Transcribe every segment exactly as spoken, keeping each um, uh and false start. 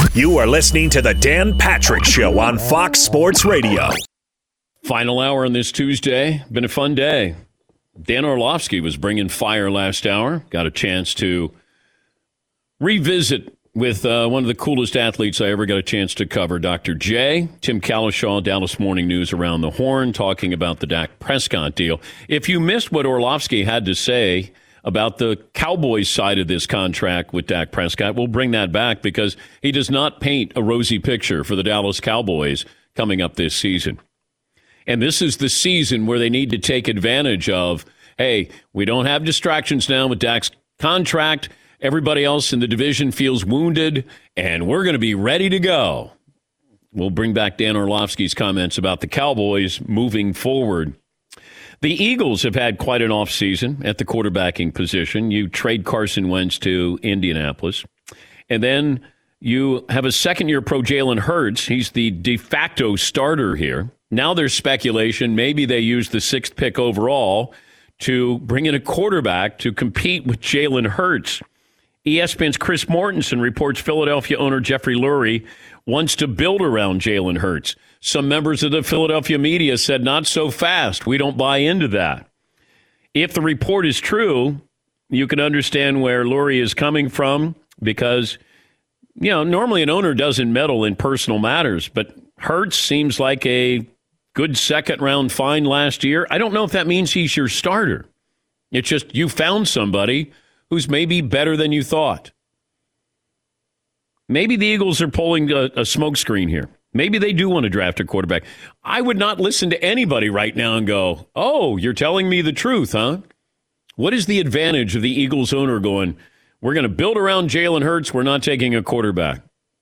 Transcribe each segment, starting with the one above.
You are listening to the Dan Patrick Show on Fox Sports Radio. Final hour on this Tuesday. Been a fun day. Dan Orlovsky was bringing fire last hour. Got a chance to revisit with uh, one of the coolest athletes I ever got a chance to cover, Doctor J. Tim Calishaw, Dallas Morning News Around the Horn, talking about the Dak Prescott deal. If you missed what Orlovsky had to say about the Cowboys side of this contract with Dak Prescott, we'll bring that back because he does not paint a rosy picture for the Dallas Cowboys coming up this season. And this is the season where they need to take advantage of, hey, we don't have distractions now with Dak's contract. Everybody else in the division feels wounded, and we're going to be ready to go. We'll bring back Dan Orlovsky's comments about the Cowboys moving forward. The Eagles have had quite an offseason at the quarterbacking position. You trade Carson Wentz to Indianapolis, and then you have a second-year pro Jalen Hurts. He's the de facto starter here. Now there's speculation maybe they use the sixth pick overall to bring in a quarterback to compete with Jalen Hurts. E S P N's Chris Mortensen reports Philadelphia owner Jeffrey Lurie wants to build around Jalen Hurts. Some members of the Philadelphia media said, not so fast. We don't buy into that. If the report is true, you can understand where Lurie is coming from because, you know, normally an owner doesn't meddle in personal matters, but Hurts seems like a good second-round find last year. I don't know if that means he's your starter. It's just you found somebody who's maybe better than you thought. Maybe the Eagles are pulling a, a smokescreen here. Maybe they do want to draft a quarterback. I would not listen to anybody right now and go, oh, you're telling me the truth, huh? What is the advantage of the Eagles owner going, we're going to build around Jalen Hurts, we're not taking a quarterback?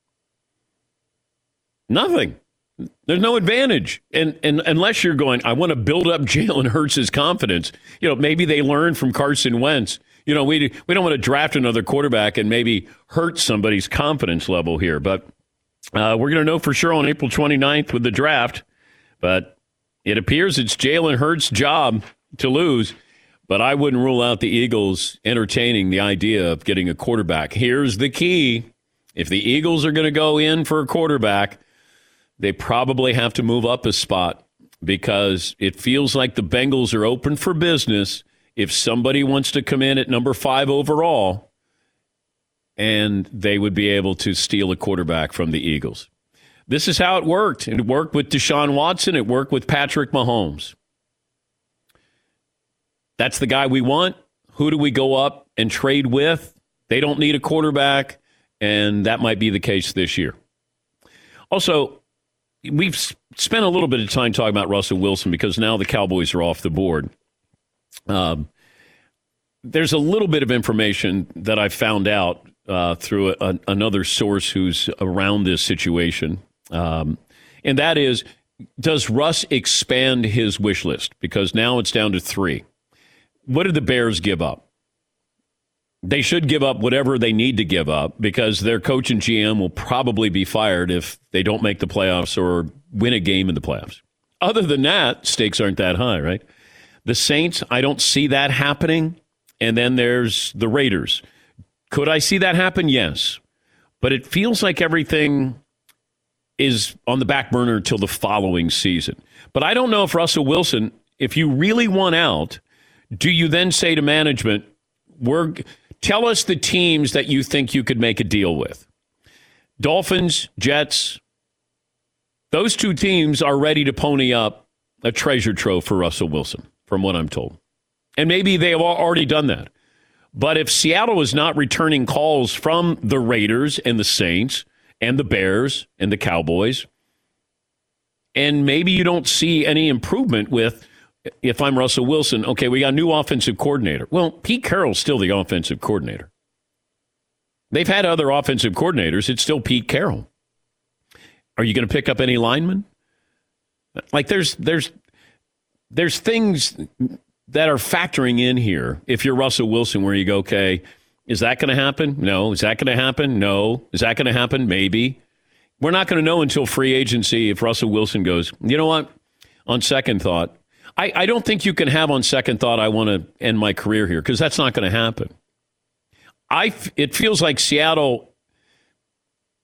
Nothing. There's no advantage. And, and unless you're going, I want to build up Jalen Hurts' confidence. You know, maybe they learned from Carson Wentz. You know, we we don't want to draft another quarterback and maybe hurt somebody's confidence level here. But uh, we're going to know for sure on April twenty-ninth with the draft. But it appears it's Jalen Hurts' job to lose. But I wouldn't rule out the Eagles entertaining the idea of getting a quarterback. Here's the key. If the Eagles are going to go in for a quarterback, they probably have to move up a spot because it feels like the Bengals are open for business if somebody wants to come in at number five overall, and they would be able to steal a quarterback from the Eagles. This is how it worked. It worked with Deshaun Watson. It worked with Patrick Mahomes. That's the guy we want. Who do we go up and trade with? They don't need a quarterback, and that might be the case this year. Also, we've spent a little bit of time talking about Russell Wilson because now the Cowboys are off the board. Um, there's a little bit of information that I found out uh, through a, a, another source who's around this situation. Um, and that is, does Russ expand his wish list? Because now it's down to three. What did the Bears give up? They should give up whatever they need to give up because their coach and G M will probably be fired if they don't make the playoffs or win a game in the playoffs. Other than that, stakes aren't that high, right? The Saints, I don't see that happening. And then there's the Raiders. Could I see that happen? Yes. But it feels like everything is on the back burner until the following season. But I don't know if Russell Wilson, if you really want out, do you then say to management, "We're tell us the teams that you think you could make a deal with"? Dolphins, Jets, those two teams are ready to pony up a treasure trove for Russell Wilson, from what I'm told. And maybe they have already done that. But if Seattle is not returning calls from the Raiders and the Saints and the Bears and the Cowboys, and maybe you don't see any improvement with, if I'm Russell Wilson, okay, we got a new offensive coordinator. Well, Pete Carroll's still the offensive coordinator. They've had other offensive coordinators. It's still Pete Carroll. Are you going to pick up any linemen? Like there's there's there's things that are factoring in here. If you're Russell Wilson, where you go, okay, is that going to happen? No. Is that going to happen? No. Is that going to happen? Maybe. We're not going to know until free agency if Russell Wilson goes, you know what? On second thought, I, I don't think you can have on second thought, I want to end my career here, because that's not going to happen. I, it feels like Seattle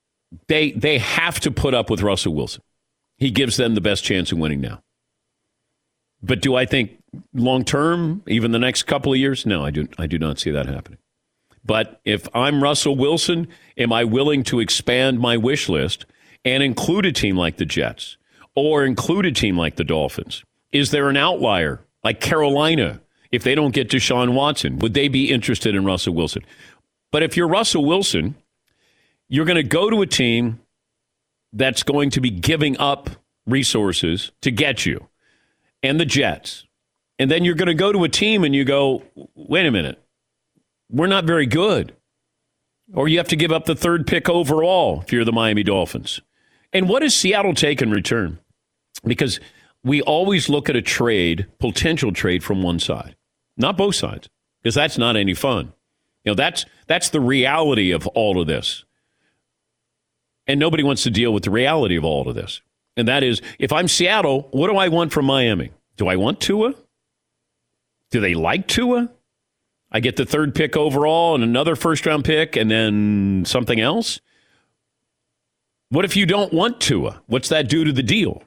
They they have to put up with Russell Wilson. He gives them the best chance of winning now. But do I think long term, even the next couple of years? No, I do I do not see that happening. But if I'm Russell Wilson, am I willing to expand my wish list and include a team like the Jets or include a team like the Dolphins? Is there an outlier like Carolina? If they don't get Deshaun Watson, would they be interested in Russell Wilson? But if you're Russell Wilson, you're going to go to a team that's going to be giving up resources to get you, and the Jets. And then you're going to go to a team and you go, wait a minute, we're not very good. Or you have to give up the third pick overall if you're the Miami Dolphins. And what does Seattle take in return? Because we always look at a trade, potential trade from one side, not both sides, because that's not any fun. You know, that's that's the reality of all of this. And nobody wants to deal with the reality of all of this. And that is, if I'm Seattle, what do I want from Miami? Do I want Tua? Do they like Tua? I get the third pick overall and another first-round pick and then something else? What if you don't want Tua? What's that do to the deal?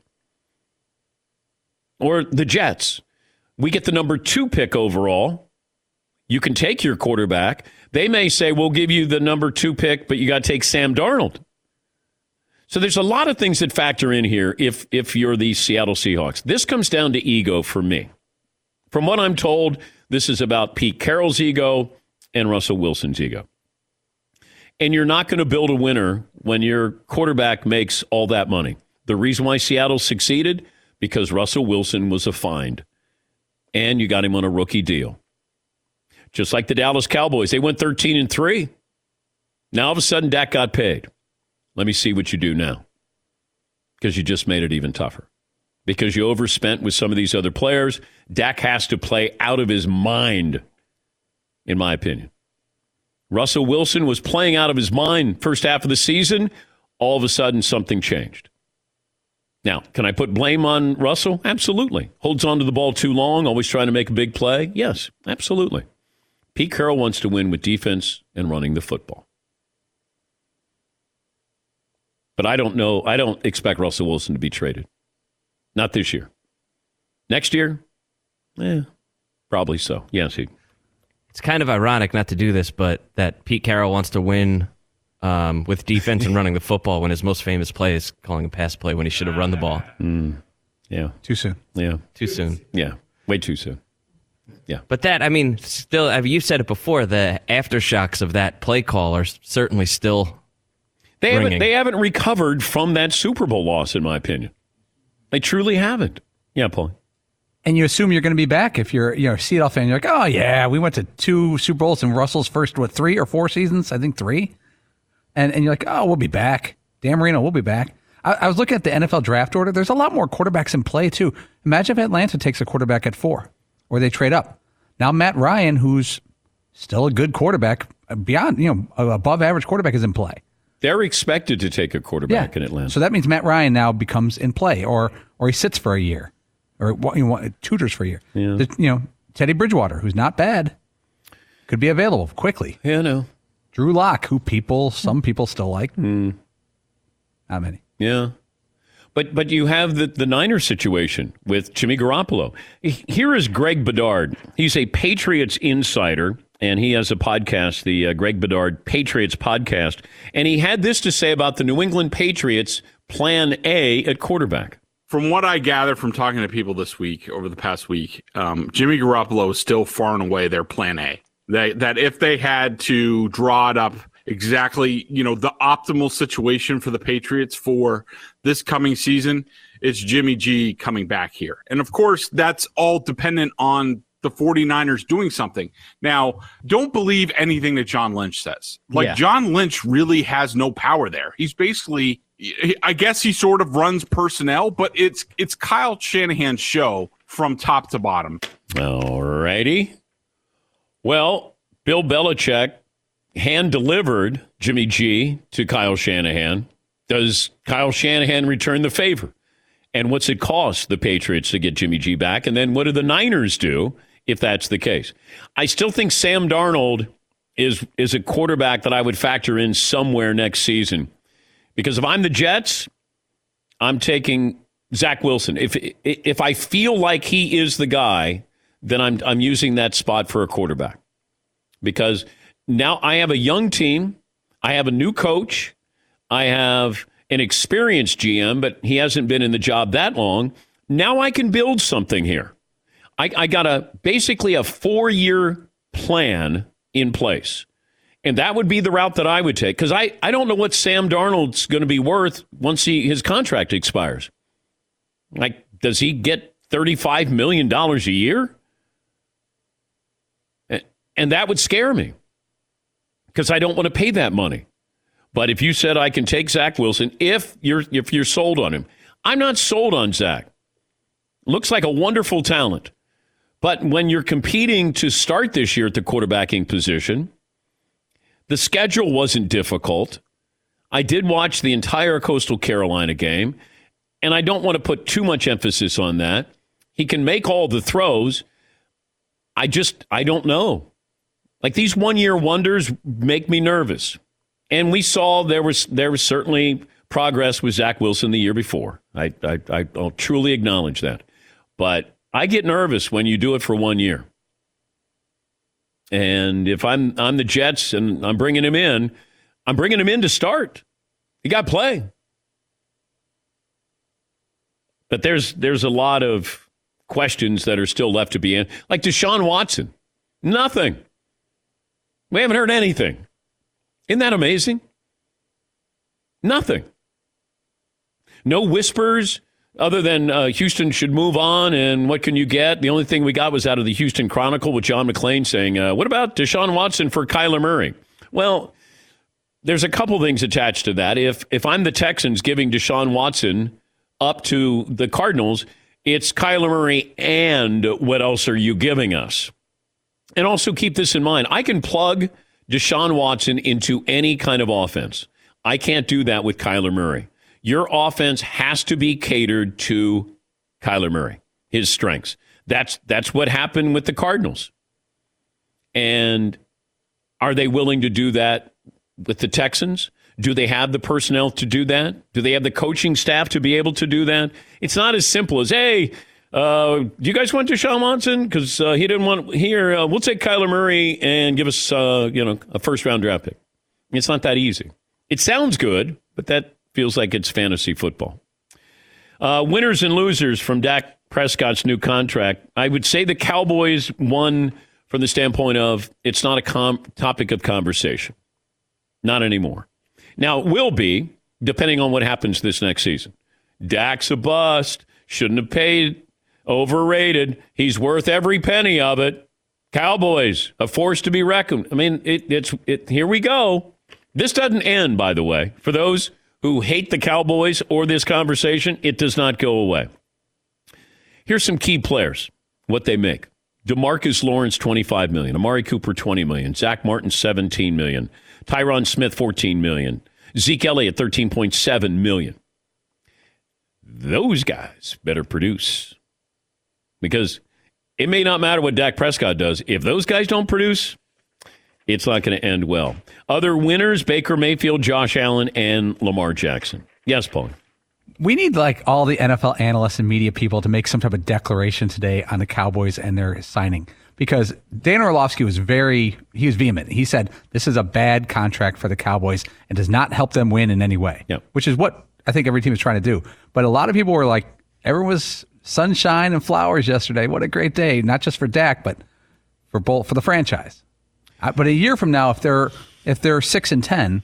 Or the Jets. We get the number two pick overall. You can take your quarterback. They may say, we'll give you the number two pick, but you got to take Sam Darnold. So there's a lot of things that factor in here if if you're the Seattle Seahawks. This comes down to ego for me. From what I'm told, this is about Pete Carroll's ego and Russell Wilson's ego. And you're not going to build a winner when your quarterback makes all that money. The reason why Seattle succeeded, because Russell Wilson was a find. And you got him on a rookie deal. Just like the Dallas Cowboys. They went thirteen and three. Now all of a sudden Dak got paid. Let me see what you do now. Because you just made it even tougher. Because you overspent with some of these other players. Dak has to play out of his mind, in my opinion. Russell Wilson was playing out of his mind first half of the season. All of a sudden, something changed. Now, can I put blame on Russell? Absolutely. Holds on to the ball too long, always trying to make a big play? Yes, absolutely. Pete Carroll wants to win with defense and running the football. But I don't know. I don't expect Russell Wilson to be traded. Not this year. Next year? Eh, probably so. Yes, he. It's kind of ironic not to do this, but that Pete Carroll wants to win um, with defense and running the football when his most famous play is calling a pass play when he should have run the ball. Mm, yeah. Too soon. Yeah. Too soon. Yeah. Way too soon. Yeah. But that, I mean, still, I mean, you've said it before, the aftershocks of that play call are certainly still They ringing. haven't, they haven't recovered from that Super Bowl loss, in my opinion. They truly haven't. Yeah, Paul. And you assume you're going to be back if you're, you know, a Seattle fan. You're like, oh, yeah, we went to two Super Bowls in Russell's first, what, three or four seasons? I think three. And and you're like, oh, we'll be back. Dan Marino, we'll be back. I, I was looking at the N F L draft order. There's a lot more quarterbacks in play, too. Imagine if Atlanta takes a quarterback at four or they trade up. Now, Matt Ryan, who's still a good quarterback, beyond, you know, above average quarterback is in play. They're expected to take a quarterback yeah. in Atlanta. So that means Matt Ryan now becomes in play, or or he sits for a year, or you know, tutors for a year. Yeah. The, you know, Teddy Bridgewater, who's not bad, could be available quickly. Yeah, I know. Drew Lock, who people, some people still like. Mm. Not many. Yeah. But but you have the, the Niners situation with Jimmy Garoppolo. Here is Greg Bedard. He's a Patriots insider, and he has a podcast, the uh, Greg Bedard Patriots podcast. And he had this to say about the New England Patriots plan A at quarterback. From what I gather from talking to people this week, over the past week, um, Jimmy Garoppolo is still far and away their plan A. They, that if they had to draw it up exactly, you know, the optimal situation for the Patriots for this coming season, it's Jimmy G coming back here. And of course, that's all dependent on the 49ers doing something. Now, don't believe anything that John Lynch says. Like, yeah. John Lynch really has no power there. He's basically, I guess he sort of runs personnel, but it's it's Kyle Shanahan's show from top to bottom. All righty. Well, Bill Belichick hand-delivered Jimmy G to Kyle Shanahan. Does Kyle Shanahan return the favor? And what's it cost the Patriots to get Jimmy G back? And then what do the Niners do if that's the case? I still think Sam Darnold is is a quarterback that I would factor in somewhere next season Because if I'm the Jets, I'm taking Zach Wilson. If if I feel like he is the guy, then I'm I'm using that spot for a quarterback. Because now I have a young team, I have a new coach, I have an experienced G M, but he hasn't been in the job that long. Now I can build something here. I, I got a basically a four-year plan in place. And that would be the route that I would take. Because I, I don't know what Sam Darnold's going to be worth once he, his contract expires. Like, does he get thirty-five million dollars a year? And that would scare me. Because I don't want to pay that money. But if you said I can take Zach Wilson, if you're if you're sold on him, I'm not sold on Zach. Looks like a wonderful talent. But when you're competing to start this year at the quarterbacking position, the schedule wasn't difficult. I did watch the entire Coastal Carolina game, and I don't want to put too much emphasis on that. He can make all the throws. I just, I don't know. Like, these one-year wonders make me nervous. And we saw there was there was certainly progress with Zach Wilson the year before. I, I, I I'll truly acknowledge that. But I get nervous when you do it for one year. And if I'm I'm the Jets and I'm bringing him in, I'm bringing him in to start. He got to play. But there's there's a lot of questions that are still left to be in. Like Deshaun Watson. Nothing. We haven't heard anything. Isn't that amazing? Nothing. No whispers other than uh, Houston should move on and what can you get? The only thing we got was out of the Houston Chronicle with John McClain saying, uh, what about Deshaun Watson for Kyler Murray? Well, there's a couple things attached to that. If if I'm the Texans giving Deshaun Watson up to the Cardinals, it's Kyler Murray and what else are you giving us? And also keep this in mind. I can plug Deshaun Watson into any kind of offense. I can't do that with Kyler Murray. Your offense has to be catered to Kyler Murray, his strengths. That's that's what happened with the Cardinals. And are they willing to do that with the Texans? Do they have the personnel to do that? Do they have the coaching staff to be able to do that? It's not as simple as, hey, Uh, do you guys want Deshaun Watson? Because uh, he didn't want here. Uh, we'll take Kyler Murray and give us, uh, you know, a first round draft pick. It's not that easy. It sounds good, but that feels like it's fantasy football. Uh, winners and losers from Dak Prescott's new contract. I would say the Cowboys won from the standpoint of it's not a com- topic of conversation. Not anymore. Now it will be depending on what happens this next season. Dak's a bust. Shouldn't have paid. Overrated. He's worth every penny of it. Cowboys, a force to be reckoned. I mean, it, it's it. Here we go. This doesn't end, by the way. For those who hate the Cowboys or this conversation, it does not go away. Here's some key players, what they make. DeMarcus Lawrence, twenty-five million dollars. Amari Cooper, twenty million dollars. Zach Martin, seventeen million dollars. Tyron Smith, fourteen million dollars. Zeke Elliott, thirteen point seven million dollars. Those guys better produce. Because it may not matter what Dak Prescott does. If those guys don't produce, it's not going to end well. Other winners, Baker Mayfield, Josh Allen, and Lamar Jackson. Yes, Paul. We need like all the N F L analysts and media people to make some type of declaration today on the Cowboys and their signing. Because Dan Orlovsky was very, he was vehement. He said, this is a bad contract for the Cowboys and does not help them win in any way. Yep. Which is what I think every team is trying to do. But a lot of people were like, everyone was sunshine and flowers yesterday. What a great day, not just for Dak, but for both for the franchise. Uh, but a year from now, if they're if they're six and ten,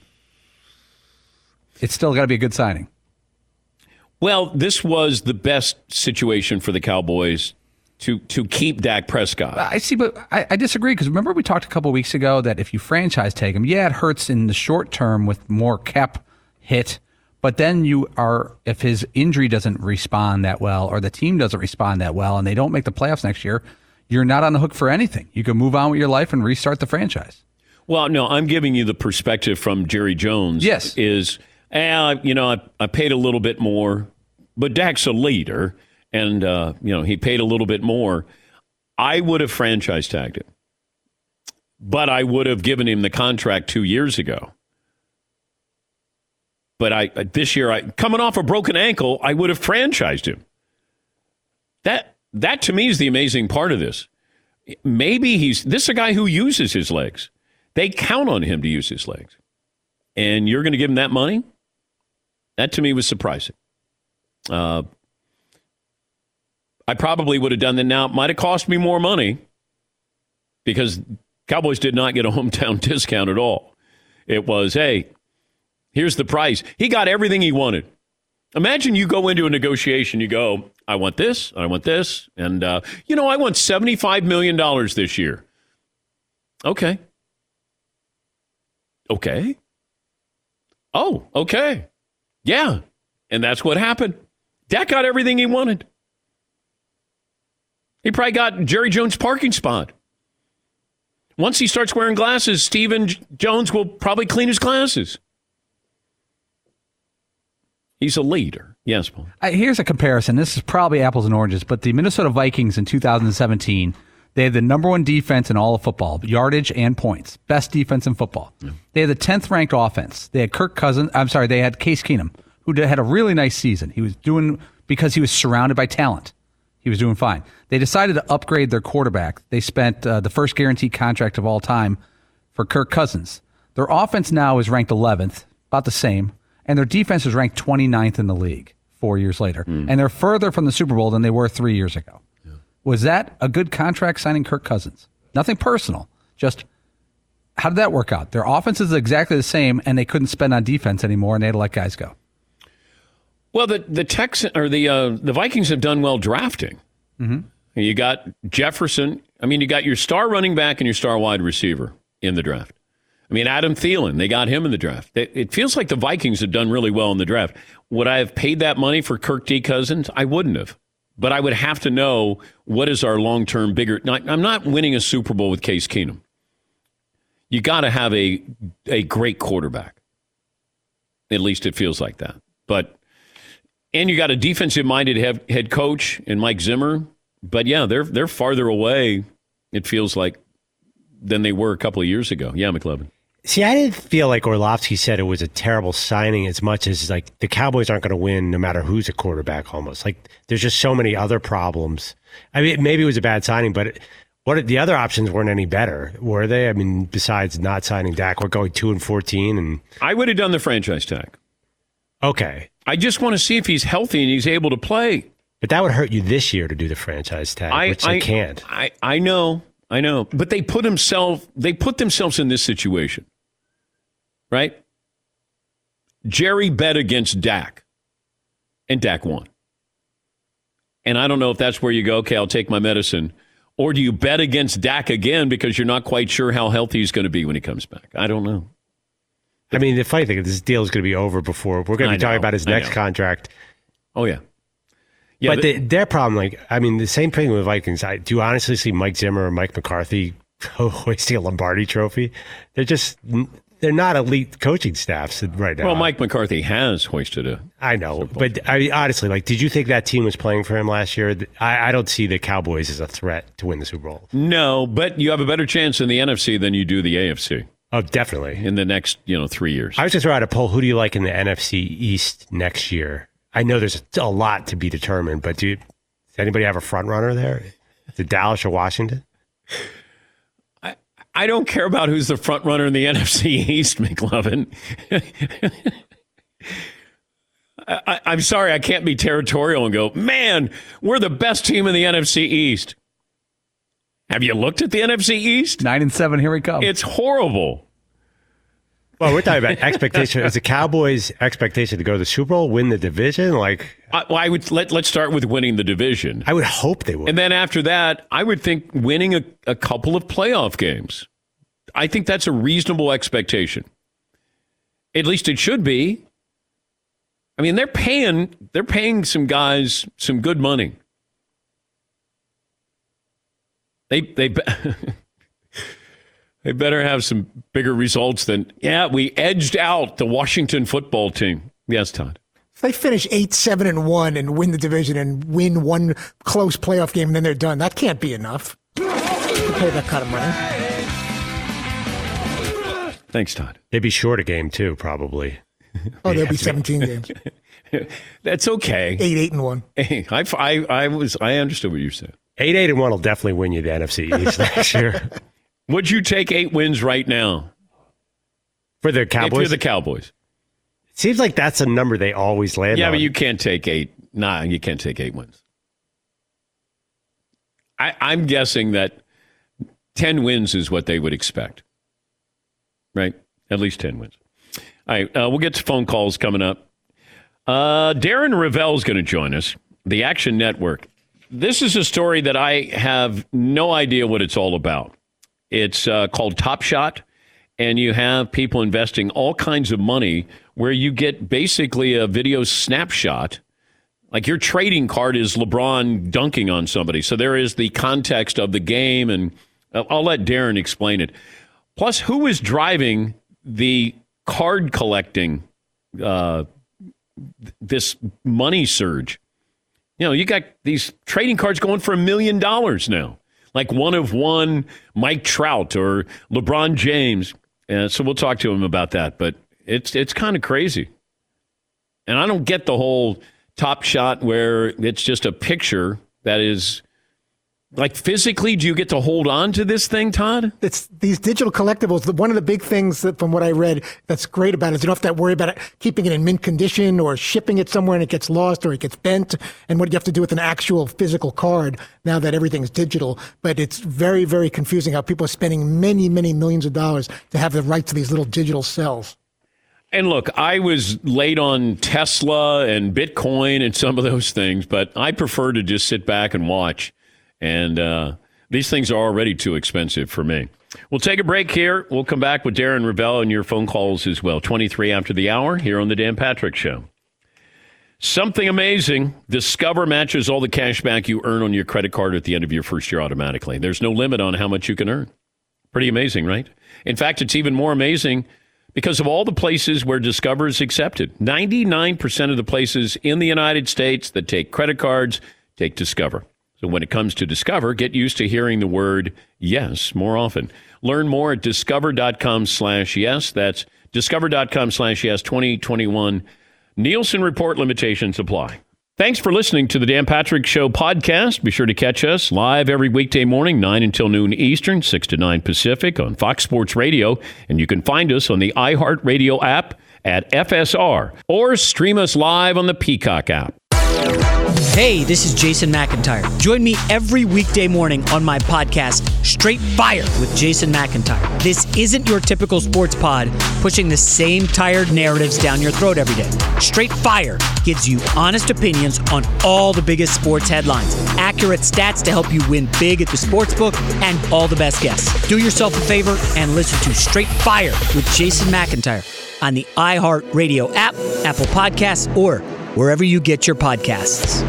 it's still got to be a good signing. Well, this was the best situation for the Cowboys to to keep Dak Prescott. I see, but I, I disagree because remember we talked a couple of weeks ago that if you franchise tag him, yeah, it hurts in the short term with more cap hit. But then you are, if his injury doesn't respond that well or the team doesn't respond that well and they don't make the playoffs next year, you're not on the hook for anything. You can move on with your life and restart the franchise. Well, no, I'm giving you the perspective from Jerry Jones. Yes. Is, eh, you know, I, I paid a little bit more, but Dak's a leader and, uh, you know, he paid a little bit more. I would have franchise tagged him, but I would have given him the contract two years ago. But I this year, I coming off a broken ankle, I would have franchised him. That that to me is the amazing part of this. Maybe he's this is a guy who uses his legs. They count on him to use his legs. And you're going to give him that money? That to me was surprising. Uh, I probably would have done that now. It might have cost me more money because Cowboys did not get a hometown discount at all. It was, hey, here's the price. He got everything he wanted. Imagine you go into a negotiation, you go, I want this, I want this, and, uh, you know, I want seventy-five million dollars this year. Okay. Okay. Oh, okay. Yeah. And that's what happened. Dak got everything he wanted. He probably got Jerry Jones' parking spot. Once he starts wearing glasses, Stephen Jones will probably clean his glasses. He's a leader. Yes, Paul. Uh, here's a comparison. This is probably apples and oranges, but the Minnesota Vikings in two thousand seventeen, they had the number one defense in all of football, yardage and points. Best defense in football. Yeah. They had the tenth ranked offense. They had Kirk Cousins. I'm sorry, they had Case Keenum, who had a really nice season. He was doing, because he was surrounded by talent, he was doing fine. They decided to upgrade their quarterback. They spent uh, the first guaranteed contract of all time for Kirk Cousins. Their offense now is ranked eleventh, about the same, and their defense is ranked twenty-ninth in the league four years later. Mm. And they're further from the Super Bowl than they were three years ago. Yeah. Was that a good contract signing Kirk Cousins? Nothing personal. Just how did that work out? Their offense is exactly the same, and they couldn't spend on defense anymore, and they had to let guys go. Well, the the Texans or the uh, the Vikings have done well drafting. Mm-hmm. You got Jefferson. I mean, you got your star running back and your star wide receiver in the draft. I mean, Adam Thielen, they got him in the draft. It feels like the Vikings have done really well in the draft. Would I have paid that money for Kirk D. Cousins? I wouldn't have. But I would have to know what is our long-term bigger... I'm not winning a Super Bowl with Case Keenum. You got to have a a great quarterback. At least it feels like that. But and you got a defensive-minded head, head coach in Mike Zimmer. But yeah, they're they're farther away, it feels like, than they were a couple of years ago. Yeah, McLovin. See, I didn't feel like Orlovsky said it was a terrible signing as much as like the Cowboys aren't going to win no matter who's a quarterback almost. Like there's just so many other problems. I mean, maybe it was a bad signing, but what the other options weren't any better, were they? I mean, besides not signing Dak, we're going two and fourteen. And I would have done the franchise tag. Okay. I just want to see if he's healthy and he's able to play. But that would hurt you this year to do the franchise tag, I, which I, they can't. I, I know. I know, but they put himself. They put themselves in this situation, right? Jerry bet against Dak, and Dak won. And I don't know if that's where you go. Okay, I'll take my medicine, or do you bet against Dak again because you're not quite sure how healthy he's going to be when he comes back? I don't know. I mean, the funny thing is, this deal is going to be over before we're going to be talking about his next contract. Oh yeah. Yeah, but the, their problem, like, I mean, the same thing with Vikings. I, do you honestly see Mike Zimmer or Mike McCarthy hoisting a Lombardi trophy? They're just, they're not elite coaching staffs right now. Well, Mike McCarthy has hoisted a. I know, but I mean, honestly, like, did you think that team was playing for him last year? I, I don't see the Cowboys as a threat to win the Super Bowl. No, but you have a better chance in the N F C than you do the A F C. Oh, definitely. In the next, you know, three years. I was just throw out a poll. Who do you like in the N F C East next year? I know there's a lot to be determined, but do you, does anybody have a front runner there? Is it Dallas or Washington? I, I don't care about who's the front runner in the N F C East, McLovin. I, I'm sorry, I can't be territorial and go, man, we're the best team in the N F C East. Have you looked at the N F C East? Nine and seven, here we come. It's horrible. Well, we're talking about expectation. Is the Cowboys' expectation to go to the Super Bowl, win the division? Like, I, well, I would let let's start with winning the division. I would hope they would, and then after that, I would think winning a, a couple of playoff games. I think that's a reasonable expectation. At least it should be. I mean, they're paying they're paying some guys some good money. They they. They better have some bigger results than, yeah, we edged out the Washington football team. Yes, Todd. If they finish eight, seven, and one and win the division and win one close playoff game and then they're done, that can't be enough to pay that kind of money. Thanks, Todd. They'd be short a game, too, probably. Oh, there'll be seventeen games. That's okay. Eight, eight, and one. Hey, I, I, I was I understood what you said. Eight, eight, and one will definitely win you the N F C East next year. Would you take eight wins right now For the Cowboys? if you're the Cowboys? It seems like that's a number they always land Yeah, on. but you can't take eight. Nah, you can't take eight wins. I, I'm guessing that ten wins is what they would expect. Right? At least ten wins. All right, uh, we'll get to phone calls coming up. Uh, Darren Ravel is going to join us, the Action Network. This is a story that I have no idea what it's all about. It's uh, called Top Shot, and you have people investing all kinds of money where you get basically a video snapshot. Like your trading card is LeBron dunking on somebody. So there is the context of the game, and I'll let Darren explain it. Plus, who is driving the card collecting, uh, this money surge? You know, you got these trading cards going for a million dollars now, like one of one Mike Trout or LeBron James. And so we'll talk to him about that. But it's it's kind of crazy. And I don't get the whole Top Shot where it's just a picture that is like physically. Do you get to hold on to this thing, Todd? It's these digital collectibles. The, one of the big things that, from what I read, that's great about it is you don't have to worry about it keeping it in mint condition or shipping it somewhere and it gets lost or it gets bent. And what you have to do with an actual physical card now that everything's digital. But it's very, very confusing how people are spending many, many millions of dollars to have the right to these little digital cells. And look, I was late on Tesla and Bitcoin and some of those things, but I prefer to just sit back and watch. And uh, these things are already too expensive for me. We'll take a break here. We'll come back with Darren Ravel and your phone calls as well. twenty-three after the hour here on the Dan Patrick Show. Something amazing. Discover matches all the cash back you earn on your credit card at the end of your first year automatically. There's no limit on how much you can earn. Pretty amazing, right? In fact, it's even more amazing because of all the places where Discover is accepted. ninety-nine percent of the places in the United States that take credit cards take Discover. So when it comes to Discover, get used to hearing the word yes more often. Learn more at discover.com slash yes. That's discover.com slash yes twenty twenty-one. Nielsen Report limitations apply. Thanks for listening to the Dan Patrick Show podcast. Be sure to catch us live every weekday morning, nine until noon Eastern, six to nine Pacific on Fox Sports Radio. And you can find us on the iHeartRadio app at F S R or stream us live on the Peacock app. Hey, this is Jason McIntyre. Join me every weekday morning on my podcast, Straight Fire with Jason McIntyre. This isn't your typical sports pod pushing the same tired narratives down your throat every day. Straight Fire gives you honest opinions on all the biggest sports headlines, accurate stats to help you win big at the sportsbook, and all the best guests. Do yourself a favor and listen to Straight Fire with Jason McIntyre on the iHeartRadio app, Apple Podcasts, or wherever you get your podcasts.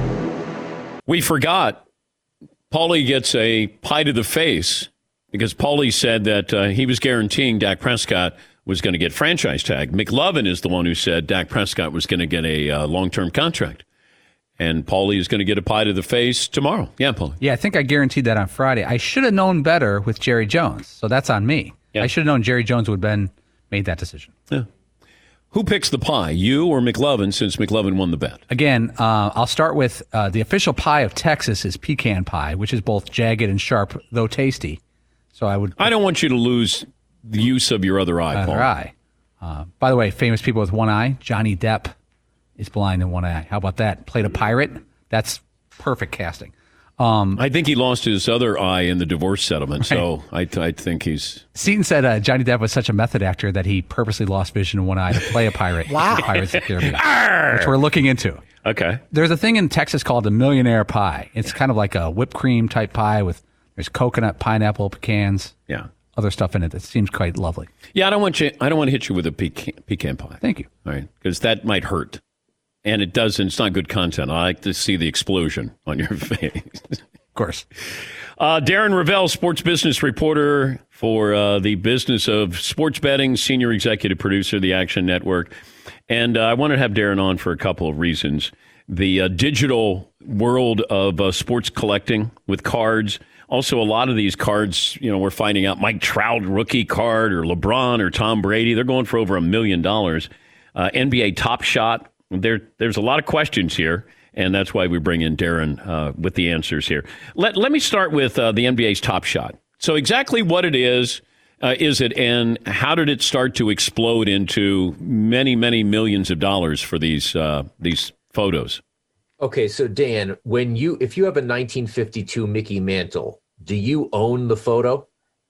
We forgot Paulie gets a pie to the face because Paulie said that uh, he was guaranteeing Dak Prescott was going to get franchise tag. McLovin is the one who said Dak Prescott was going to get a uh, long-term contract. And Paulie is going to get a pie to the face tomorrow. Yeah, Paulie. Yeah, I think I guaranteed that on Friday. I should have known better with Jerry Jones, so that's on me. Yeah. I should have known Jerry Jones would have been made that decision. Yeah. Who picks the pie, you or McLovin, since McLovin won the bet? Again, uh, I'll start with uh, the official pie of Texas is pecan pie, which is both jagged and sharp, though tasty. So I would. I don't want you to lose the use of your other eye, Paul. Other eye. Uh, by the way, famous people with one eye. Johnny Depp is blind in one eye. How about that? Played a pirate. That's perfect casting. Um, I think he lost his other eye in the divorce settlement, so I, I think he's... Seaton said uh, Johnny Depp was such a method actor that he purposely lost vision in one eye to play a pirate. Wow. The Pirates of the Caribbean, which we're looking into. Okay. There's a thing in Texas called the millionaire pie. It's kind of like a whipped cream type pie with there's coconut, pineapple, pecans, Yeah. other stuff in it that seems quite lovely. Yeah, I don't want you. I don't want to hit you with a pecan, pecan pie. Thank you. All right, because that might hurt, and it doesn't. It's not good content. I like to see the explosion on your face. Of course. Uh, Darren Ravel, sports business reporter for uh, the business of sports betting, senior executive producer of the Action Network. And uh, I wanted to have Darren on for a couple of reasons. The uh, digital world of uh, sports collecting with cards. Also, a lot of these cards, you know, we're finding out Mike Trout rookie card or LeBron or Tom Brady, they're going for over a million dollars. uh, N B A Top Shot. There, there's a lot of questions here, and that's why we bring in Darren uh, with the answers here. Let Let me start with uh, the N B A's Top Shot. So exactly what it is, uh, is it, and how did it start to explode into many, many millions of dollars for these uh, these photos? Okay, so Dan, when you if you have a nineteen fifty-two Mickey Mantle, do you own the photo?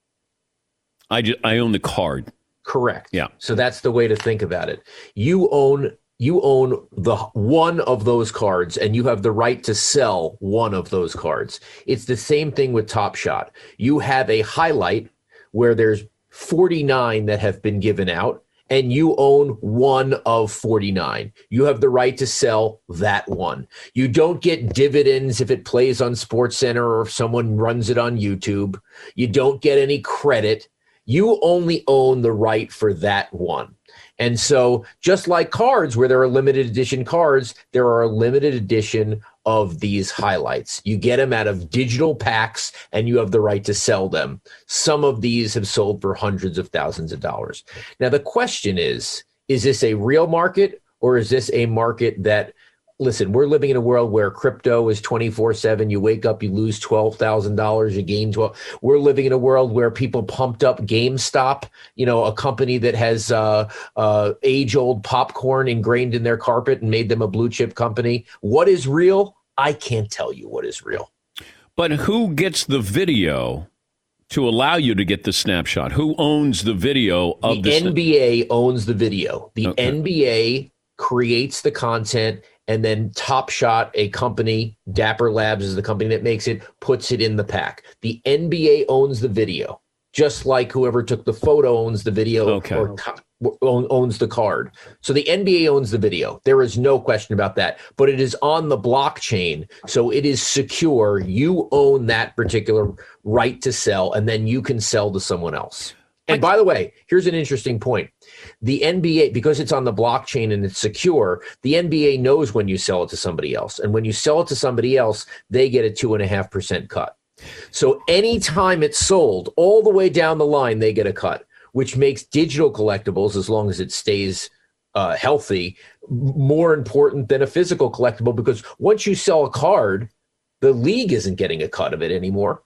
I, ju- I own the card. Correct. Yeah. So that's the way to think about it. You own you own the one of those cards, and you have the right to sell one of those cards. It's the same thing with Top Shot. You have a highlight where there's forty-nine that have been given out, and you own one of forty-nine. You have the right to sell that one. You don't get dividends if it plays on SportsCenter or if someone runs it on YouTube. You don't get any credit. You only own the right for that one. And so just like cards, where there are limited edition cards, there are a limited edition of these highlights. You get them out of digital packs, and you have the right to sell them. Some of these have sold for hundreds of thousands of dollars. Now, the question is, is this a real market, or is this a market that, listen, we're living in a world where crypto is twenty-four seven. You wake up, you lose twelve thousand dollars, you gain twelve. We're living in a world where people pumped up GameStop, you know, a company that has uh, uh, age-old popcorn ingrained in their carpet and made them a blue chip company. What is real? I can't tell you what is real. But who gets the video to allow you to get the snapshot? Who owns the video of the the N B A owns the video. The Okay. N B A creates the content, and then Top Shot, a company, Dapper Labs is the company that makes it, puts it in the pack. The N B A owns the video, just like whoever took the photo owns the video Okay. or co- own- owns the card. So the N B A owns the video. There is no question about that, but it is on the blockchain, so it is secure. You own that particular right to sell, and then you can sell to someone else. And by the way, here's an interesting point. The N B A, because it's on the blockchain and it's secure, the N B A knows when you sell it to somebody else. And when you sell it to somebody else, they get a two and a half percent cut. So anytime it's sold all the way down the line, they get a cut, which makes digital collectibles, as long as it stays uh, healthy, more important than a physical collectible, because once you sell a card, the league isn't getting a cut of it anymore.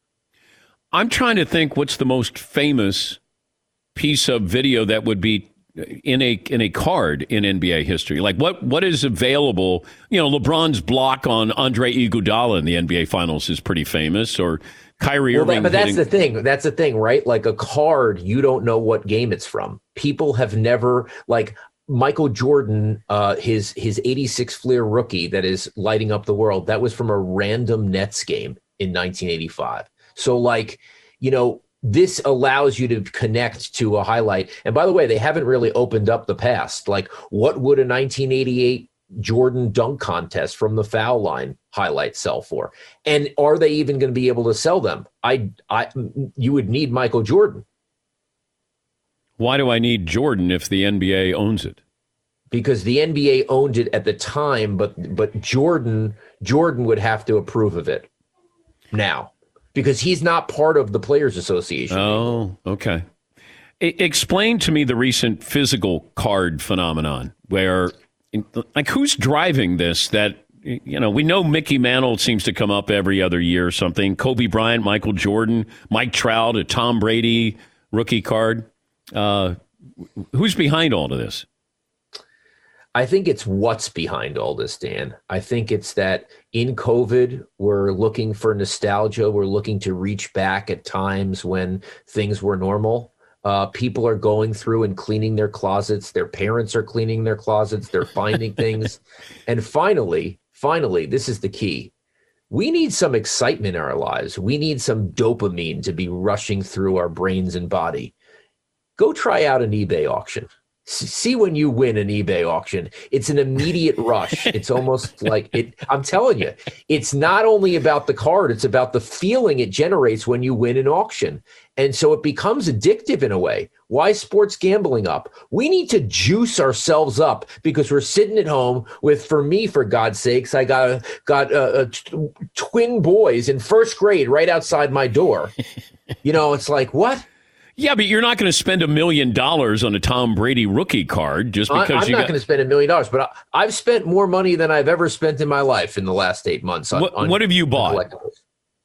I'm trying to think what's the most famous piece of video that would be in a in a card in N B A history. Like what what is available? You know, LeBron's block on Andre Iguodala in the N B A Finals is pretty famous, or Kyrie Well, Irving. that, but that's hitting- the thing. That's the thing, right? Like a card, you don't know what game it's from. People have never, like Michael Jordan, uh, his his eighty-six Fleer rookie that is lighting up the world. That was from a random Nets game in nineteen eighty-five. So, like, you know, this allows you to connect to a highlight. And by the way, they haven't really opened up the past. Like, what would a nineteen eighty-eight Jordan dunk contest from the foul line highlight sell for? And are they even going to be able to sell them? I, I, you would need Michael Jordan. Why do I need Jordan if the N B A owns it? Because the N B A owned it at the time, but but Jordan Jordan would have to approve of it now, because he's not part of the Players Association. Oh, okay. I- explain to me the recent physical card phenomenon where, like, who's driving this? That, you know, we know Mickey Mantle seems to come up every other year or something. Kobe Bryant, Michael Jordan, Mike Trout, a Tom Brady rookie card. Uh, who's behind all of this? I think it's what's behind all this, Dan. I think it's that in COVID, we're looking for nostalgia. We're looking to reach back at times when things were normal. Uh, people are going through and cleaning their closets. Their parents are cleaning their closets. They're finding things. And finally, finally, this is the key. We need some excitement in our lives. We need some dopamine to be rushing through our brains and body. Go try out an eBay auction. See when you win an eBay auction, it's an immediate rush. It's almost like it. I'm telling you, it's not only about the card, it's about the feeling it generates when you win an auction. And so it becomes addictive in a way. Why sports gambling up? We need to juice ourselves up because we're sitting at home with, for me, for God's sakes, I got a, got a, a t- twin boys in first grade right outside my door. You know, it's like, what? Yeah, but you're not going to spend a million dollars on a Tom Brady rookie card just because I, I'm you not got. going to spend a million dollars, but I, I've spent more money than I've ever spent in my life in the last eight months. On, What, on what have you bought? collectibles.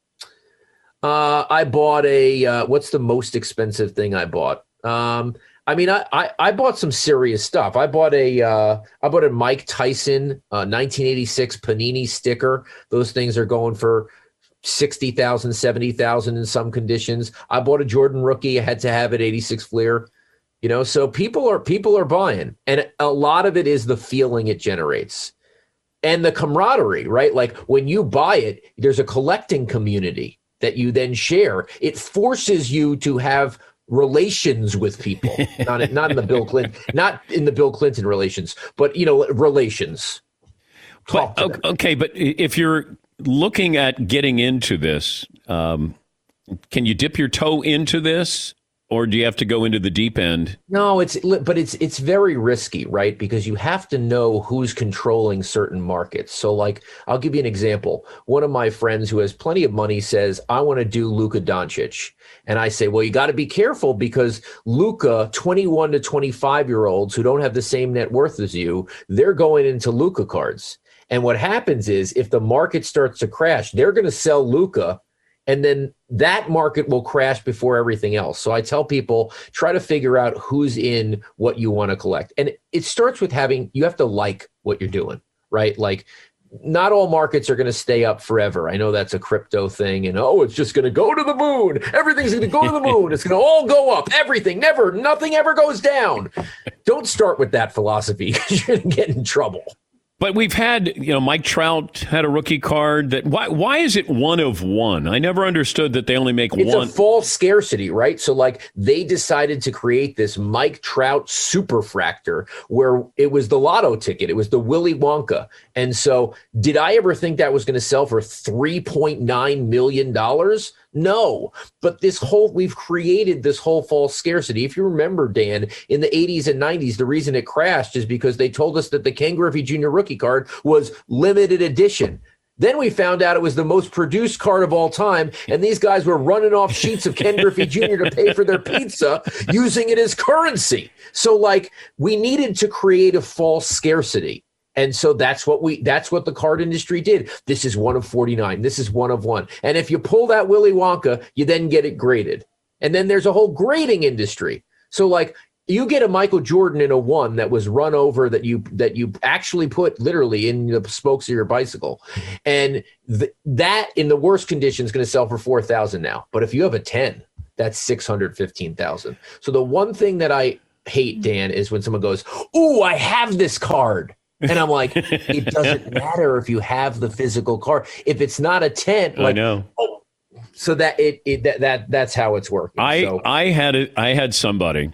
Uh, I bought a. Uh, what's the most expensive thing I bought? Um, I mean, I, I I bought some serious stuff. I bought a uh, I bought a Mike Tyson uh, nineteen eighty-six Panini sticker. Those things are going for sixty thousand, seventy thousand in some conditions. I bought a Jordan rookie. I had to have it eighty-six Fleer. You know, so people are people are buying, and a lot of it is the feeling it generates and the camaraderie, right? Like when you buy it, there's a collecting community that you then share. It forces you to have relations with people, not not in the Bill Clinton, not in the Bill Clinton relations, but you know, relations. Talk to them. Okay, but if you're looking at getting into this, um, can you dip your toe into this, or do you have to go into the deep end? No, it's but it's it's very risky, right? Because you have to know who's controlling certain markets. So, like, I'll give you an example. One of my friends who has plenty of money says, "I want to do Luka Doncic," and I say, "Well, you got to be careful because Luka, twenty-one to twenty-five year olds who don't have the same net worth as you, they're going into Luka cards." And what happens is, if the market starts to crash, they're going to sell Luka. And then that market will crash before everything else. So I tell people, try to figure out who's in what you want to collect. And it starts with having, you have to like what you're doing, right? Like not all markets are going to stay up forever. I know that's a crypto thing and, oh, it's just going to go to the moon. Everything's going to go to the moon. It's going to all go up. Everything, never, nothing ever goes down. Don't start with that philosophy because you're going to get in trouble. But we've had, you know, Mike Trout had a rookie card. That why why is it one of one? I never understood that they only make it's one. It's a false scarcity, right? So, like, they decided to create this Mike Trout superfractor where it was the lotto ticket. It was the Willy Wonka. And so, did I ever think that was going to sell for three point nine million dollars? No, but this whole, we've created this whole false scarcity. If you remember, Dan, in the eighties and nineties, the reason it crashed is because they told us that the Ken Griffey Junior rookie card was limited edition. Then we found out it was the most produced card of all time, and these guys were running off sheets of Ken Griffey Junior to pay for their pizza, using it as currency. So, like, we needed to create a false scarcity. And so that's what we that's what the card industry did. This is one of forty-nine. This is one of one. And if you pull that Willy Wonka, you then get it graded. And then there's a whole grading industry. So, like, you get a Michael Jordan in a one that was run over that you that you actually put literally in the spokes of your bicycle. And th- that in the worst condition is going to sell for four thousand now. But if you have a ten, that's six hundred fifteen thousand. So the one thing that I hate, Dan, is when someone goes, "Ooh, I have this card." And I'm like, it doesn't matter if you have the physical card. If it's not a ten, like, I know. Oh, so that it, it that, that that's how it's working. I so. I had a, I had somebody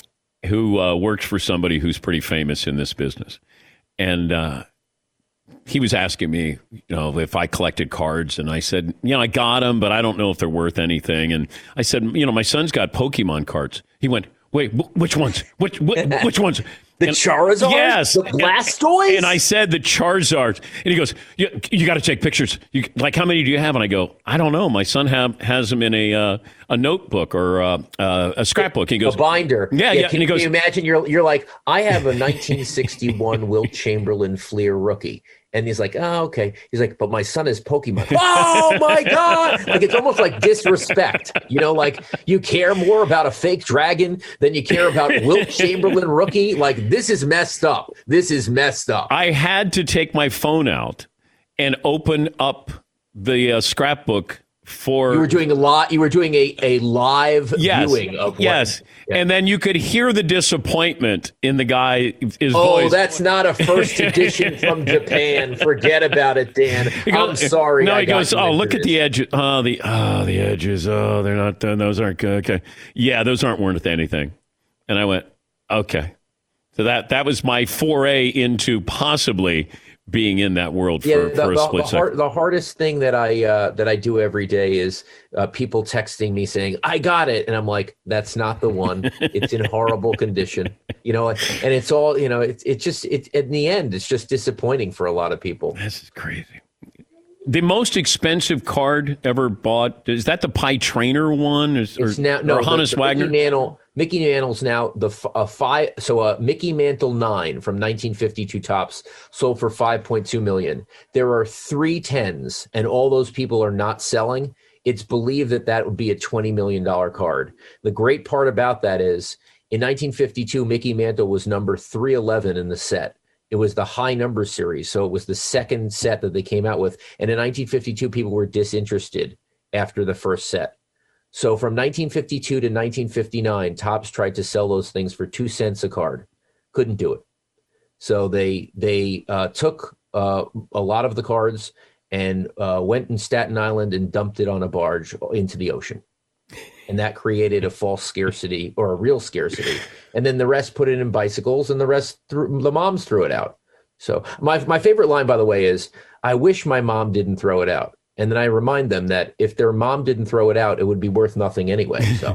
who uh, works for somebody who's pretty famous in this business, and uh, he was asking me, you know, if I collected cards, and I said, you know, I got them, but I don't know if they're worth anything. And I said, you know, my son's got Pokemon cards. He went, wait, wh- which ones? Which wh- which ones? The and, Charizard? Yes. The Blastoise? And, and I said the Charizard. And he goes, you, you got to take pictures. You, like, how many do you have? And I go, I don't know. My son have, has them in a uh, a notebook or uh, uh, a scrapbook. He goes, a binder. Yeah, yeah. Can, and he goes, can you imagine? You're, you're like, I have a nineteen sixty-one Wilt Chamberlain Fleer rookie. And he's like, oh, okay. He's like, but my son is Pokemon. Oh, my God. Like, it's almost like disrespect. You know, like, you care more about a fake dragon than you care about Wilt Chamberlain rookie. Like, this is messed up. This is messed up. I had to take my phone out and open up the uh, scrapbook for. You were doing a lot. You were doing a, a live yes, viewing of what, yes. Yeah. And then you could hear the disappointment in the guy, his oh, voice. That's not a first edition from Japan. Forget about it, Dan. Goes, I'm sorry. No, I he goes, oh, look at this. the edges. Oh, the oh, the edges. Oh, they're not done. Those aren't good. Okay. Yeah, those aren't worth anything. And I went, okay. So that that was my foray into possibly being in that world for, yeah, the, for a the, split the, second. hard, the hardest thing that I uh, that I do every day is uh, people texting me saying, I got it. And I'm like, that's not the one. It's in horrible condition. You know, and it's all, you know, it's it just, it, in the end, it's just disappointing for a lot of people. This is crazy. the most expensive card ever bought, is that the Pie Trainer one? Is, or, it's now, no, or Hannes the, the Wagner? Mickey Mantle, Mickey Mantle's now the a five. So a Mickey Mantle nine from nineteen fifty-two Topps sold for five point two million dollars. There are three tens, and all those people are not selling. It's believed that that would be a twenty million dollars card. The great part about that is in nineteen fifty-two, Mickey Mantle was number three eleven in the set. It was the high number series. So it was the second set that they came out with. And in nineteen fifty-two, people were disinterested after the first set. So from nineteen fifty-two to nineteen fifty-nine, Topps tried to sell those things for two cents a card. Couldn't do it. So they they uh, took uh, a lot of the cards and uh, went in Staten Island and dumped it on a barge into the ocean. And that created a false scarcity or a real scarcity. And then the rest put it in bicycles, and the rest, threw, the moms threw it out. So my my favorite line, by the way, is, I wish my mom didn't throw it out. And then I remind them that if their mom didn't throw it out, it would be worth nothing anyway. So,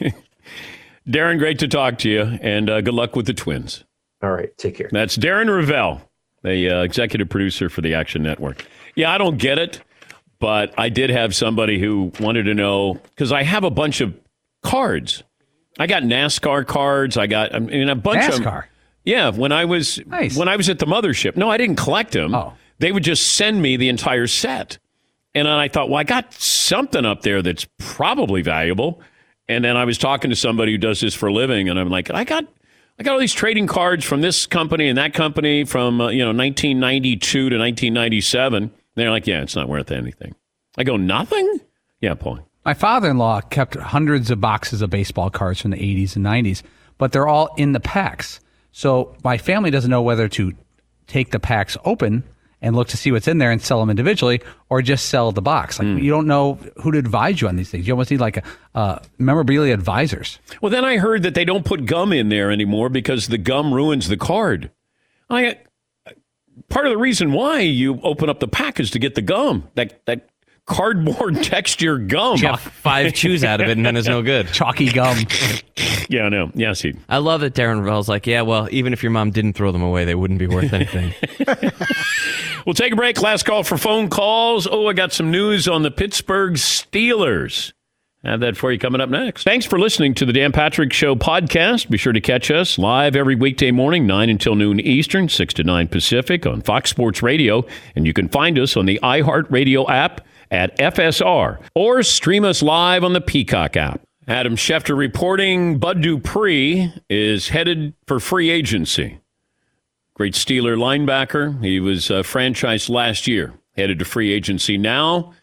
Darren, great to talk to you, and uh, good luck with the Twins. All right, take care. That's Darren Rovell, the uh, executive producer for the Action Network. Yeah, I don't get it. But I did have somebody who wanted to know, because I have a bunch of cards. I got NASCAR cards. I got I mean, a bunch NASCAR. of NASCAR. Yeah, when I was nice. when I was at the mothership. No, I didn't collect them. Oh. They would just send me the entire set. And then I thought, well, I got something up there that's probably valuable. And then I was talking to somebody who does this for a living, and I'm like, I got I got all these trading cards from this company and that company from uh, you know nineteen ninety-two to nineteen ninety-seven. They're like, yeah, it's not worth anything. I go, nothing? Yeah, Paul. My father-in-law kept hundreds of boxes of baseball cards from the eighties and nineties, but they're all in the packs. So my family doesn't know whether to take the packs open and look to see what's in there and sell them individually, or just sell the box. Like mm. you don't know who to advise you on these things. You almost need like a uh, memorabilia advisors. Well, then I heard that they don't put gum in there anymore because the gum ruins the card. I part of the reason why you open up the pack is to get the gum, that that cardboard texture gum. You got five chews out of it, and then it's no good. Chalky gum. Yeah, I know. Yes, he. I love that Darren Rovell's like, yeah, well, even if your mom didn't throw them away, they wouldn't be worth anything. We'll take a break. Last call for phone calls. Oh, I got some news on the Pittsburgh Steelers. Have that for you coming up next. Thanks for listening to the Dan Patrick Show podcast. Be sure to catch us live every weekday morning, nine until noon Eastern, six to nine Pacific on Fox Sports Radio. And you can find us on the iHeartRadio app at F S R, or stream us live on the Peacock app. Adam Schefter reporting Bud Dupree is headed for free agency. Great Steeler linebacker. He was uh, franchised last year, headed to free agency now.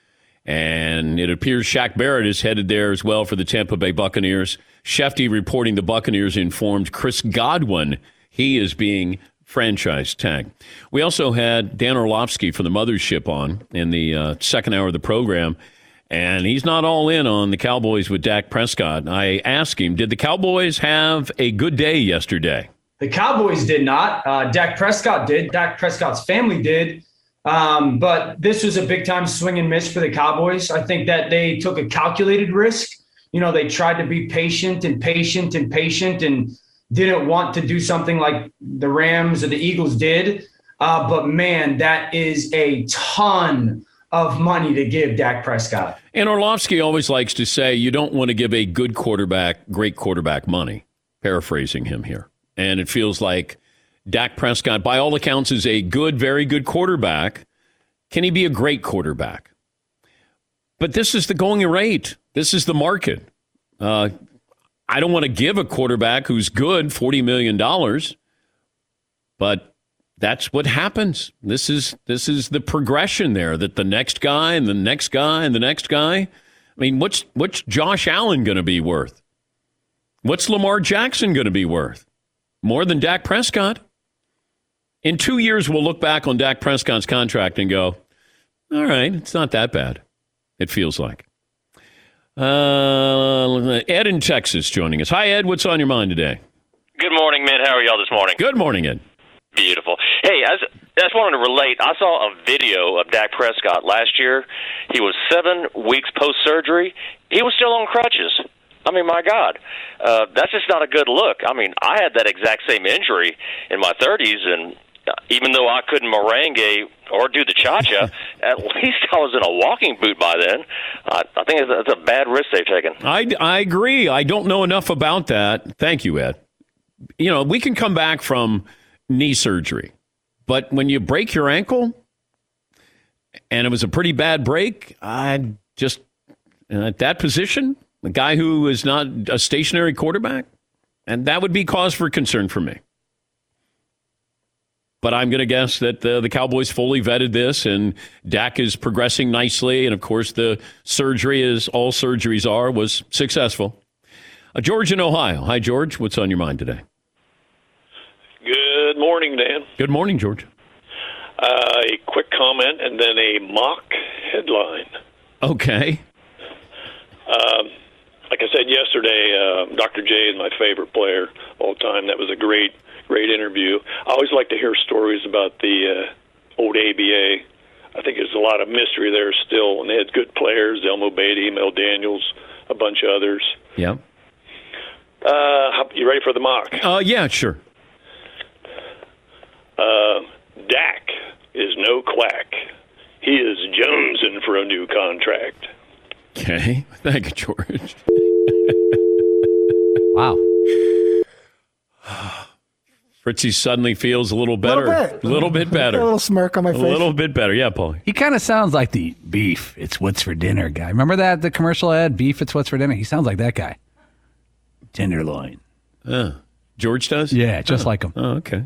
And it appears Shaq Barrett is headed there as well for the Tampa Bay Buccaneers. Shefty reporting the Buccaneers informed Chris Godwin he is being franchise tag. We also had Dan Orlovsky from the Mothership on in the uh, second hour of the program, and he's not all in on the Cowboys with Dak Prescott. I asked him, did the Cowboys have a good day yesterday? The Cowboys did not. Uh, Dak Prescott did. Dak Prescott's family did. Um, but this was a big-time swing and miss for the Cowboys. I think that they took a calculated risk. You know, they tried to be patient and patient and patient and didn't want to do something like the Rams or the Eagles did. Uh, but, man, that is a ton of money to give Dak Prescott. And Orlovsky always likes to say you don't want to give a good quarterback great quarterback money, paraphrasing him here. And it feels like Dak Prescott, by all accounts, is a good, very good quarterback. Can he be a great quarterback? But this is the going rate. This is the market. Uh, I don't want to give a quarterback who's good forty million dollars, but that's what happens. This is this is the progression there, that the next guy and the next guy and the next guy. I mean, what's what's Josh Allen going to be worth? What's Lamar Jackson going to be worth? More than Dak Prescott? In two years, we'll look back on Dak Prescott's contract and go, all right, it's not that bad. It feels like. Uh, Ed in Texas joining us. Hi, Ed. What's on your mind today? Good morning, man. How are y'all this morning? Good morning, Ed. Beautiful. Hey, I just, I just wanted to relate. I saw a video of Dak Prescott last year. He was seven weeks post-surgery. He was still on crutches. I mean, my God, uh, that's just not a good look. I mean, I had that exact same injury in my thirties, and even though I couldn't merengue or do the cha-cha, at least I was in a walking boot by then. Uh, I think it's a, it's a bad risk they've taken. I, I agree. I don't know enough about that. Thank you, Ed. You know, we can come back from knee surgery, but when you break your ankle, and it was a pretty bad break, I just, at that position, the guy who is not a stationary quarterback, and that would be cause for concern for me. But I'm going to guess that the, the Cowboys fully vetted this, and Dak is progressing nicely. And, of course, the surgery, as all surgeries are, was successful. Uh, George in Ohio. Hi, George. What's on your mind today? Good morning, Dan. Good morning, George. Uh, a quick comment and then a mock headline. Okay. Um, like I said yesterday, uh, Doctor J is my favorite player all time. That was a great Great interview. I always like to hear stories about the uh, old A B A. I think there's a lot of mystery there still, and they had good players, Elmo Beatty, Mel Daniels, a bunch of others. Yeah. Uh, you ready for the mock? Uh, yeah, sure. Uh, Dak is no quack. He is jonesing for a new contract. Okay. Thank you, George. Wow. Fritzy suddenly feels a little better. A little bit. A little bit better. A little smirk on my face. A little bit better. Yeah, Paul. He kind of sounds like the beef, it's what's for dinner guy. Remember that, the commercial ad, beef, it's what's for dinner? He sounds like that guy. Tenderloin. Uh, George does? Yeah, just oh. like him. Oh, okay.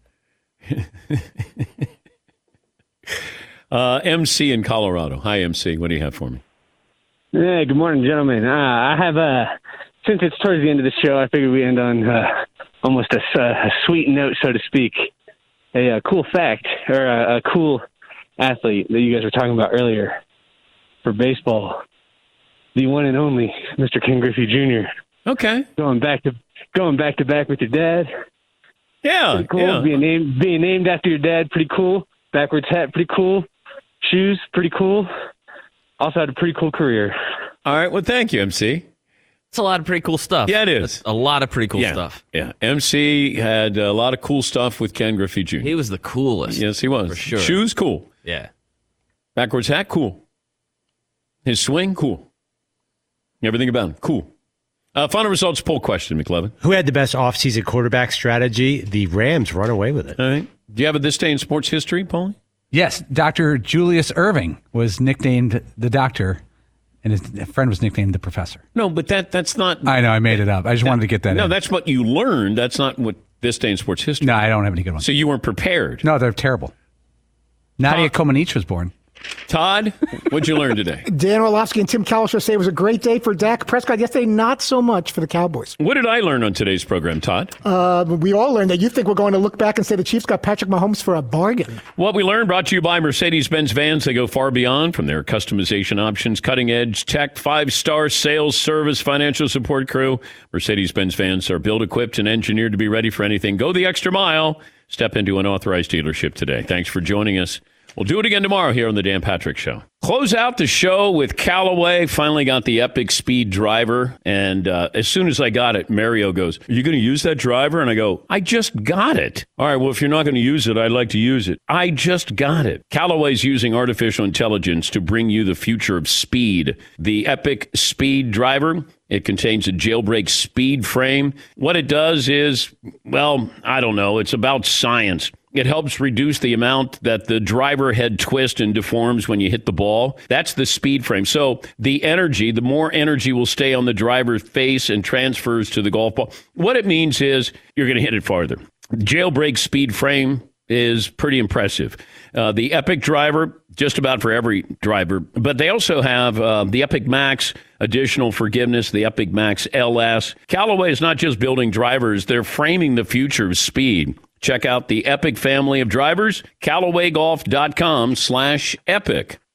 uh, M C in Colorado. Hi, M C. What do you have for me? Yeah, good morning, gentlemen. Uh, I have, uh, since it's towards the end of the show, I figured we end on uh, almost a, a sweet note, so to speak. A, a cool fact, or a, a cool athlete that you guys were talking about earlier for baseball. The one and only Mister Ken Griffey Junior Okay. Going back to going back to back with your dad. Yeah. Pretty cool. Yeah. Being named being named after your dad, pretty cool. Backwards hat, pretty cool. Shoes, pretty cool. Also had a pretty cool career. All right. Well, thank you, M C. It's a lot of pretty cool stuff. Yeah, it is. It's a lot of pretty cool yeah. stuff. Yeah. M C had a lot of cool stuff with Ken Griffey Junior He was the coolest. Yes, he was. For sure. Shoes, cool. Yeah. Backwards hat, cool. His swing, cool. Everything about him, cool. Uh, final results poll question, McLevin. Who had the best offseason quarterback strategy? The Rams run away with it. All right. Do you have a this day in sports history, Paulie? Yes, Doctor Julius Irving was nicknamed the doctor, and his friend was nicknamed the professor. No, but that that's not... I know, I made it up. I just that, wanted to get that no, in. No, that's what you learned. That's not what this day in sports history. No, I don't have any good ones. So you weren't prepared. No, they're terrible. Nadia Comaneci was born. Todd, what'd you learn today? Dan Orlovsky and Tim Cowlishaw say it was a great day for Dak Prescott. Yesterday, not so much for the Cowboys. What did I learn on today's program, Todd? Uh, we all learned that you think we're going to look back and say the Chiefs got Patrick Mahomes for a bargain. What we learned brought to you by Mercedes-Benz vans. They go far beyond from their customization options, cutting-edge tech, five-star sales, service, financial support crew. Mercedes-Benz vans are built, equipped, and engineered to be ready for anything. Go the extra mile. Step into an authorized dealership today. Thanks for joining us. We'll do it again tomorrow here on the Dan Patrick Show. Close out the show with Callaway. Finally got the Epic Speed driver. And uh, as soon as I got it, Mario goes, are you going to use that driver? And I go, I just got it. All right, well, if you're not going to use it, I'd like to use it. I just got it. Callaway's using artificial intelligence to bring you the future of speed. The Epic Speed driver. It contains a jailbreak speed frame. What it does is, well, I don't know. It's about science. It helps reduce the amount that the driver head twists and deforms when you hit the ball. That's the speed frame. So the energy, the more energy will stay on the driver's face and transfers to the golf ball. What it means is you're going to hit it farther. Jailbreak speed frame is pretty impressive. Uh, the Epic driver, just about for every driver. But they also have uh, the Epic Max additional forgiveness, the Epic Max L S. Callaway is not just building drivers, they're framing the future of speed. Check out the Epic family of drivers, Callaway Golf dot com slash epic.